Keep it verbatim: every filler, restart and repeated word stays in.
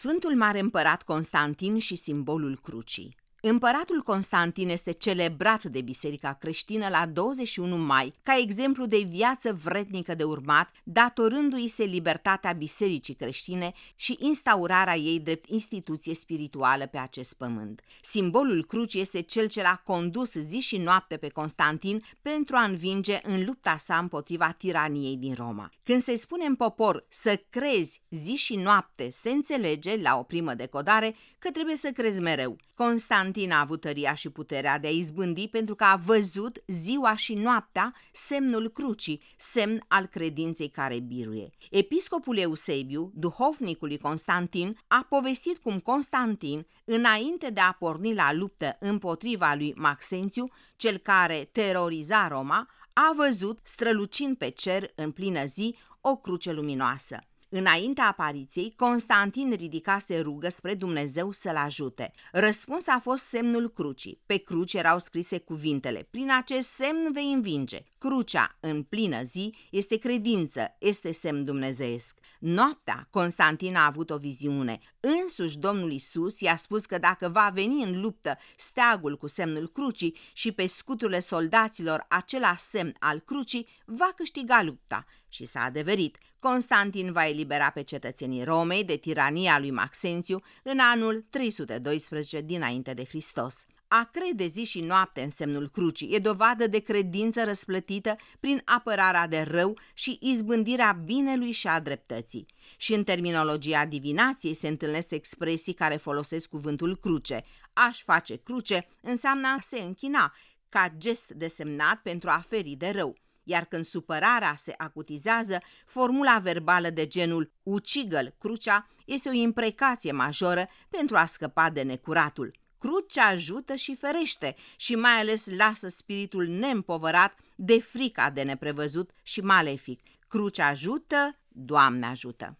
Sfântul Mare Împărat Constantin și simbolul crucii. Împăratul Constantin este celebrat de biserica creștină la douăzeci și unu mai ca exemplu de viață vrednică de urmat, datorându-i se libertatea bisericii creștine și instaurarea ei drept instituție spirituală pe acest pământ. Simbolul crucii este cel ce l-a condus zi și noapte pe Constantin pentru a învinge în lupta sa împotriva tiraniei din Roma. Când se spune în popor să crezi zi și noapte, se înțelege, la o primă decodare, că trebuie să crezi mereu. Constantin a avut tăria și puterea de a izbândi pentru că a văzut ziua și noaptea semnul crucii, semn al credinței care biruie. Episcopul Eusebiu, duhovnicul lui Constantin, a povestit cum Constantin, înainte de a porni la luptă împotriva lui Maxențiu, cel care teroriza Roma, a văzut, strălucind pe cer în plină zi, o cruce luminoasă. Înaintea apariției, Constantin ridicase rugă spre Dumnezeu să-l ajute. Răspuns a fost semnul crucii. Pe cruce erau scrise cuvintele: prin acest semn vei învinge. Crucea, în plină zi, este credință, este semn dumnezeiesc. Noaptea, Constantin a avut o viziune. Însuși Domnul Iisus i-a spus că dacă va veni în luptă steagul cu semnul crucii și pe scuturile soldaților acela semn al crucii, va câștiga lupta. Și s-a adeverit. Constantin va elibera pe cetățenii Romei de tirania lui Maxențiu în anul trei sute doisprezece dinainte de Hristos. A crede zi și noapte în semnul crucii e dovadă de credință răsplătită prin apărarea de rău și izbândirea binelui și a dreptății. Și în terminologia divinației se întâlnesc expresii care folosesc cuvântul cruce. Aș face cruce înseamnă a se închina, ca gest desemnat pentru a feri de rău. Iar când supărarea se acutizează, formula verbală de genul ucigă-l crucea este o imprecație majoră pentru a scăpa de necuratul. Crucea ajută și ferește și mai ales lasă spiritul neîmpovărat de frica de neprevăzut și malefic. Crucea ajută, Doamne ajută!